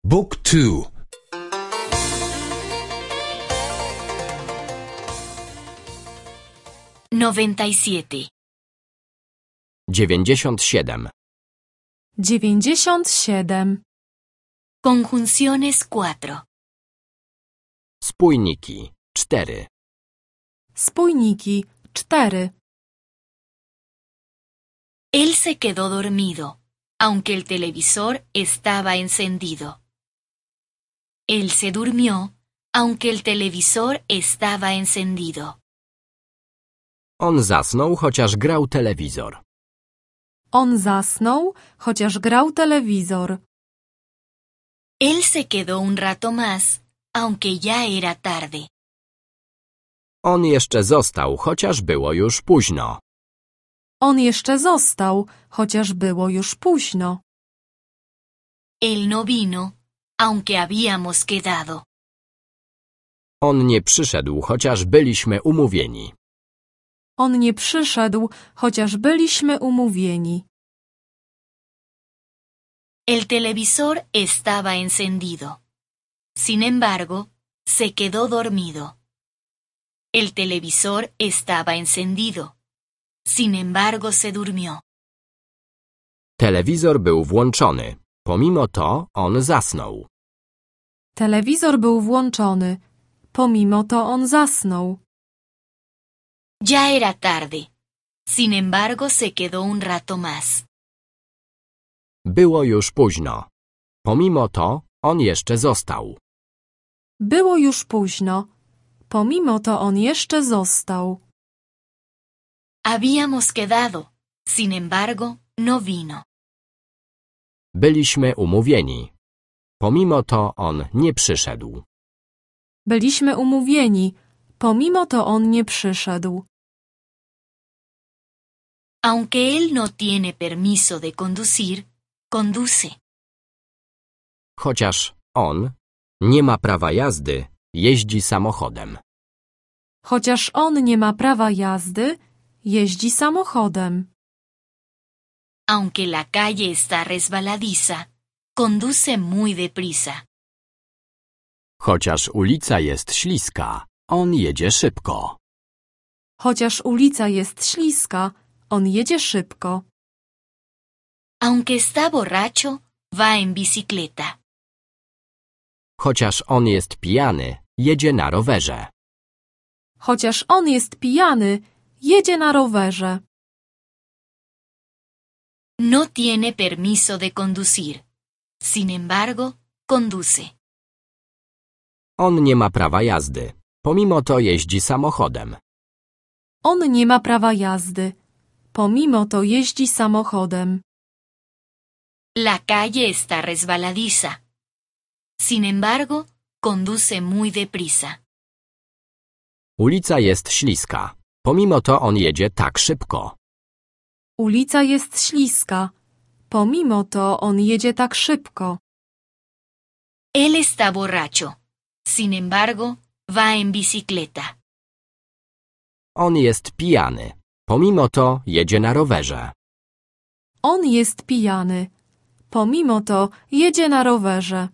Book 2. 97. 97. 97. Conjunciones 4. Spójniki 4. Spójniki 4. Él se quedó dormido, aunque el televisor estaba encendido. Él se durmió, aunque el televisor estaba encendido. On zasnął, chociaż grał telewizor. On zasnął, chociaż grał telewizor. Él se quedó un rato más, aunque ya era tarde. On jeszcze został, chociaż było już późno. On jeszcze został, chociaż było już późno. Él no vino, aunque habíamos quedado. On nie przyszedł, chociaż byliśmy umówieni. On nie przyszedł, chociaż byliśmy umówieni. El televisor estaba encendido. Sin embargo, se quedó dormido. El televisor estaba encendido. Sin embargo, se durmió. Telewizor był włączony. Pomimo to on zasnął. Telewizor był włączony. Pomimo to on zasnął. Ya era tarde. Sin embargo, se quedó un rato más. Było już późno. Pomimo to on jeszcze został. Było już późno. Pomimo to on jeszcze został. Habíamos quedado. Sin embargo, no vino. Byliśmy umówieni. Pomimo to on nie przyszedł. Byliśmy umówieni. Pomimo to on nie przyszedł. Aunque él no tiene permiso de conducir, conduce. Chociaż on nie ma prawa jazdy, jeździ samochodem. Chociaż on nie ma prawa jazdy, jeździ samochodem. Aunque la calle está resbaladiza, conduce muy deprisa. Chociaż ulica jest śliska, on jedzie szybko. Chociaż ulica jest śliska, on jedzie szybko. Aunque está borracho, va en bicicleta. Chociaż on jest pijany, jedzie na rowerze. Chociaż on jest pijany, jedzie na rowerze. No tiene permiso de conducir. Sin embargo, conduce. On nie ma prawa jazdy. Pomimo to jeździ samochodem. On nie ma prawa jazdy. Pomimo to jeździ samochodem. La calle está resbaladiza. Sin embargo, conduce muy deprisa. Ulica jest śliska. Pomimo to on jedzie tak szybko. Ulica jest śliska. Pomimo to on jedzie tak szybko. Él está borracho. Sin embargo, va en bicicleta. On jest pijany. Pomimo to jedzie na rowerze. On jest pijany. Pomimo to jedzie na rowerze.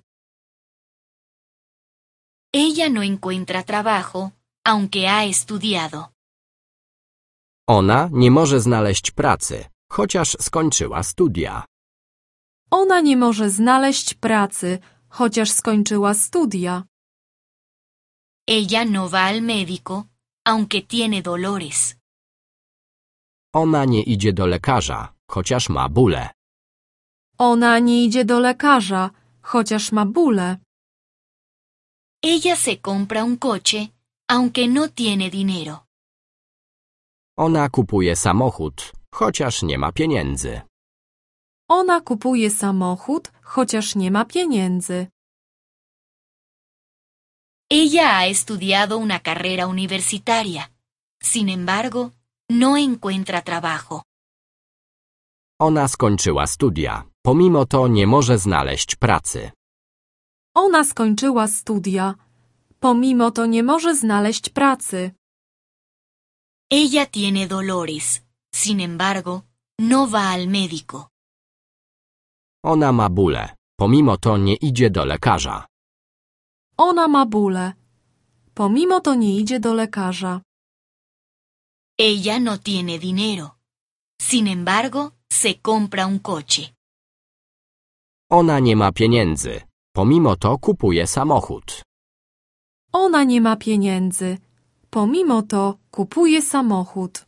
Ella no encuentra trabajo, aunque ha estudiado. Ona nie może znaleźć pracy, chociaż skończyła studia. Ona nie może znaleźć pracy, chociaż skończyła studia. Ella no va al médico, aunque tiene dolores. Ona nie idzie do lekarza, chociaż ma bóle. Ona nie idzie do lekarza, chociaż ma bóle. Ella se compra un coche, aunque no tiene dinero. Ona kupuje samochód, chociaż nie ma pieniędzy. Ona kupuje samochód, chociaż nie ma pieniędzy. Ella ha estudiado una carrera universitaria. Sin embargo, no encuentra trabajo. Ona skończyła studia. Pomimo to nie może znaleźć pracy. Ona skończyła studia. Pomimo to nie może znaleźć pracy. Ella tiene dolores. Sin embargo, no va al médico. Ona ma bóle. pomimo to nie idzie do lekarza. Ona ma bóle. Pomimo to nie idzie do lekarza. Ella no tiene dinero. Sin embargo, se compra un coche. Ona nie ma pieniędzy. Pomimo to kupuje samochód. Ona nie ma pieniędzy. Pomimo to kupuje samochód.